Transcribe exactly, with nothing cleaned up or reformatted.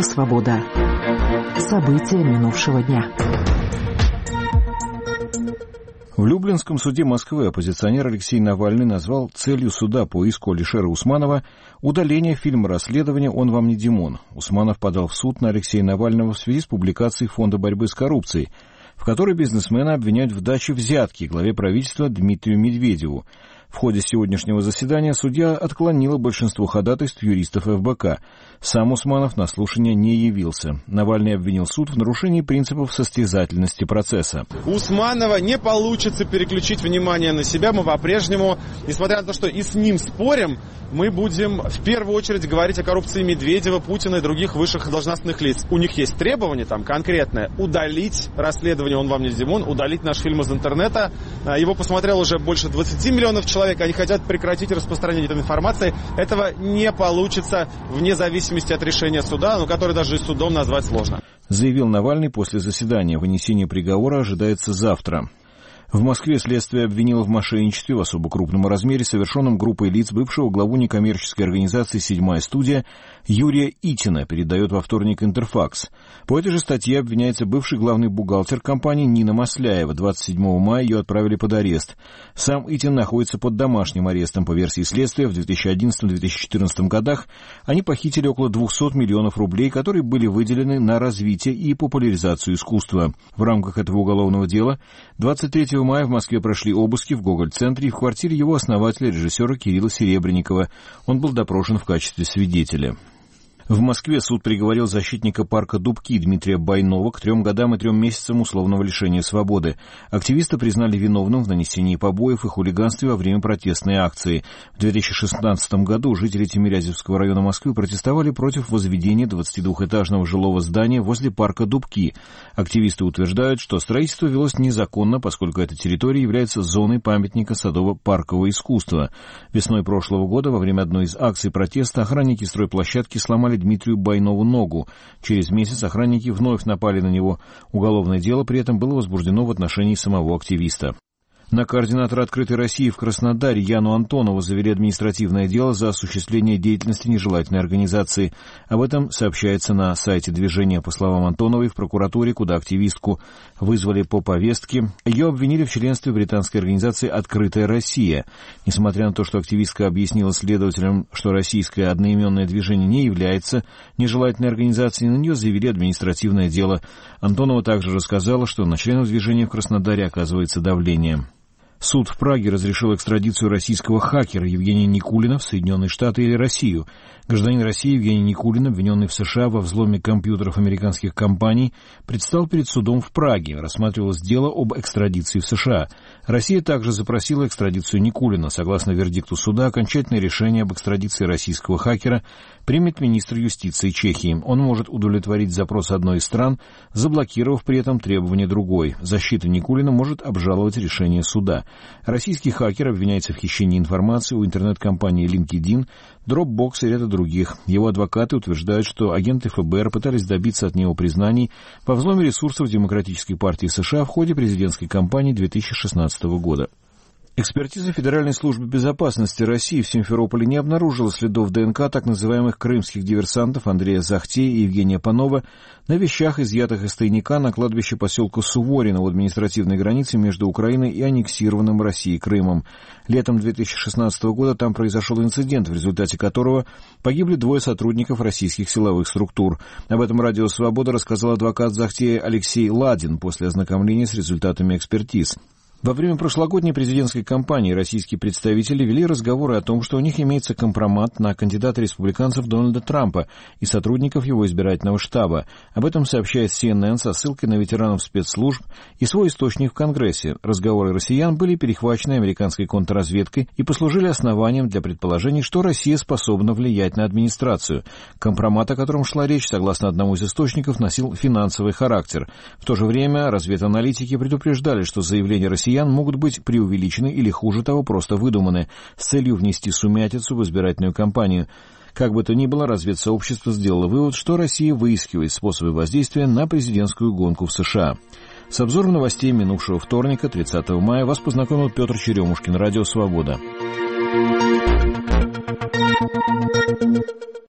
Свобода. События минувшего дня. В Люблинском суде Москвы оппозиционер Алексей Навальный назвал целью суда по иску Алишера Усманова удаление фильма расследования «Он вам не Димон». Усманов подал в суд на Алексея Навального в связи с публикацией Фонда борьбы с коррупцией, в которой бизнесмена обвиняют в даче взятки главе правительства Дмитрию Медведеву. В ходе сегодняшнего заседания судья отклонила большинство ходатайств юристов эф бэ ка. Сам Усманов на слушание не явился. Навальный обвинил суд в нарушении принципов состязательности процесса. У Усманова не получится переключить внимание на себя. Мы по-прежнему, несмотря на то, что и с ним спорим, мы будем в первую очередь говорить о коррупции Медведева, Путина и других высших должностных лиц. У них есть требование там конкретное удалить расследование «Он вам не Димон», удалить наш фильм из интернета. Его посмотрело уже больше двадцати миллионов человек. Они хотят прекратить распространение этой информации. Этого не получится вне зависимости от решения суда, но который даже и судом назвать сложно. Заявил Навальный после заседания. Вынесение приговора ожидается завтра. В Москве следствие обвинило в мошенничестве в особо крупном размере, совершенном группой лиц бывшего главу некоммерческой организации «Седьмая студия» Юрия Итина, передает во вторник «Интерфакс». По этой же статье обвиняется бывший главный бухгалтер компании Нина Масляева. двадцать седьмого мая ее отправили под арест. Сам Итин находится под домашним арестом. По версии следствия, в две тысячи одиннадцатом — две тысячи четырнадцатом годах они похитили около двухсот миллионов рублей, которые были выделены на развитие и популяризацию искусства. В рамках этого уголовного дела двадцать третьего мая в Москве прошли обыски в Гоголь-центре и в квартире его основателя, режиссера Кирилла Серебренникова. Он был допрошен в качестве свидетеля. В Москве суд приговорил защитника парка Дубки Дмитрия Байнова к трем годам и трем месяцам условного лишения свободы. Активиста признали виновным в нанесении побоев и хулиганстве во время протестной акции. В две тысячи шестнадцатом году жители Тимирязевского района Москвы протестовали против возведения двадцатидвухэтажного жилого здания возле парка Дубки. Активисты утверждают, что строительство велось незаконно, поскольку эта территория является зоной памятника садово-паркового искусства. Весной прошлого года во время одной из акций протеста охранники стройплощадки сломали Дмитрию Байнову ногу. Через месяц охранники вновь напали на него. Уголовное дело при этом было возбуждено в отношении самого активиста. На координатора «Открытой России» в Краснодаре Яну Антонову завели административное дело за осуществление деятельности нежелательной организации. Об этом сообщается на сайте движения. По словам Антоновой, в прокуратуре, куда активистку вызвали по повестке, ее обвинили в членстве британской организации «Открытая Россия». Несмотря на то, что активистка объяснила следователям, что российское одноименное движение не является нежелательной организацией, на нее завели административное дело. Антонова также рассказала, что на членов движения в Краснодаре оказывается давление. Суд в Праге разрешил экстрадицию российского хакера Евгения Никулина в Соединенные Штаты или Россию. Гражданин России Евгений Никулин, обвиненный в США во взломе компьютеров американских компаний, предстал перед судом в Праге. Рассматривалось дело об экстрадиции в США. Россия также запросила экстрадицию Никулина. Согласно вердикту суда, окончательное решение об экстрадиции российского хакера примет министр юстиции Чехии. Он может удовлетворить запрос одной из стран, заблокировав при этом требования другой. Защита Никулина может обжаловать решение суда. Российский хакер обвиняется в хищении информации у интернет-компании LinkedIn, Dropbox и ряда других. Его адвокаты утверждают, что агенты эф бэ эр пытались добиться от него признаний во взломе ресурсов Демократической партии США в ходе президентской кампании две тысячи шестнадцатого года. Экспертиза Федеральной службы безопасности России в Симферополе не обнаружила следов ДНК так называемых крымских диверсантов Андрея Захтея и Евгения Панова на вещах, изъятых из тайника на кладбище поселка Суворино у административной границы между Украиной и аннексированным Россией Крымом. Летом две тысячи шестнадцатого года там произошел инцидент, в результате которого погибли двое сотрудников российских силовых структур. Об этом Радио Свобода рассказал адвокат Захтея Алексей Ладин после ознакомления с результатами экспертиз. Во время прошлогодней президентской кампании российские представители вели разговоры о том, что у них имеется компромат на кандидата республиканцев Дональда Трампа и сотрудников его избирательного штаба. Об этом сообщает си эн эн со ссылкой на ветеранов спецслужб и свой источник в Конгрессе. Разговоры россиян были перехвачены американской контрразведкой и послужили основанием для предположений, что Россия способна влиять на администрацию. Компромат, о котором шла речь, согласно одному из источников, носил финансовый характер. В то же время разведаналитики предупреждали, что заявления россиян могут быть преувеличены или, хуже того, просто выдуманы с целью внести сумятицу в избирательную кампанию. Как бы то ни было, разведсообщество сделало вывод, что Россия выискивает способы воздействия на президентскую гонку в США. С обзором новостей минувшего вторника, тридцатого мая, вас познакомил Петр Черемушкин, Радио Свобода.